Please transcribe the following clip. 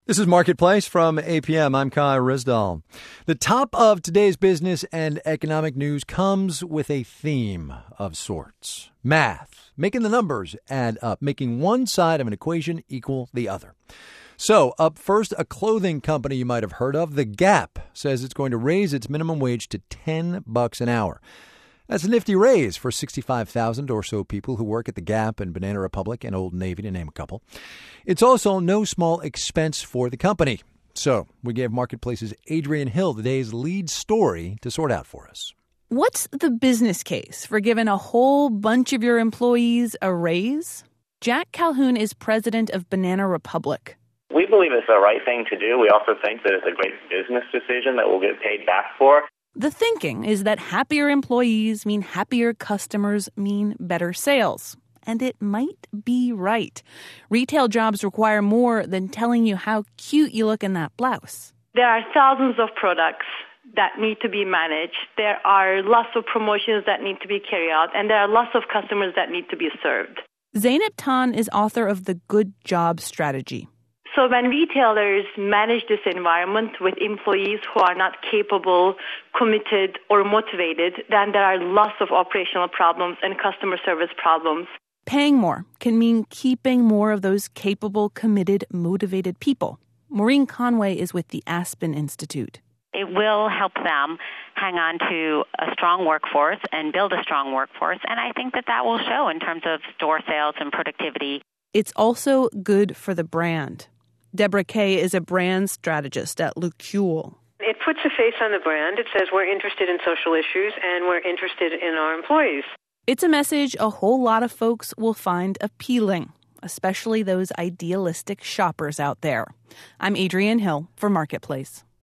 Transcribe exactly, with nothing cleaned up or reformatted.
This is Marketplace from A P M. I'm Kai Rizdal. The top of today's business and economic news comes with a theme of sorts. Math, making the numbers add up, making one side of an equation equal the other. So, up first, a clothing company you might have heard of, The Gap, says it's going to raise its minimum wage to ten bucks an hour. That's a nifty raise for sixty-five thousand or so people who work at The Gap and Banana Republic and Old Navy, to name a couple. It's also no small expense for the company. So we gave Marketplace's Adrienne Hill the day's lead story to sort out for us. What's the business case for giving a whole bunch of your employees a raise? Jack Calhoun is president of Banana Republic. We believe it's the right thing to do. We also think that it's a great business decision that we'll get paid back for. The thinking is that happier employees mean happier customers mean better sales. And it might be right. Retail jobs require more than telling you how cute you look in that blouse. There are thousands of products that need to be managed. There are lots of promotions that need to be carried out. And there are lots of customers that need to be served. Zainab Tan is author of The Good Job Strategy. So when retailers manage this environment with employees who are not capable, committed, or motivated, then there are lots of operational problems and customer service problems. Paying more can mean keeping more of those capable, committed, motivated people. Maureen Conway is with the Aspen Institute. It will help them hang on to a strong workforce and build a strong workforce, and I think that that will show in terms of store sales and productivity. It's also good for the brand. Deborah Kay is a brand strategist at Lucule. It puts a face on the brand. It says we're interested in social issues and we're interested in our employees. It's a message a whole lot of folks will find appealing, especially those idealistic shoppers out there. I'm Adrienne Hill for Marketplace.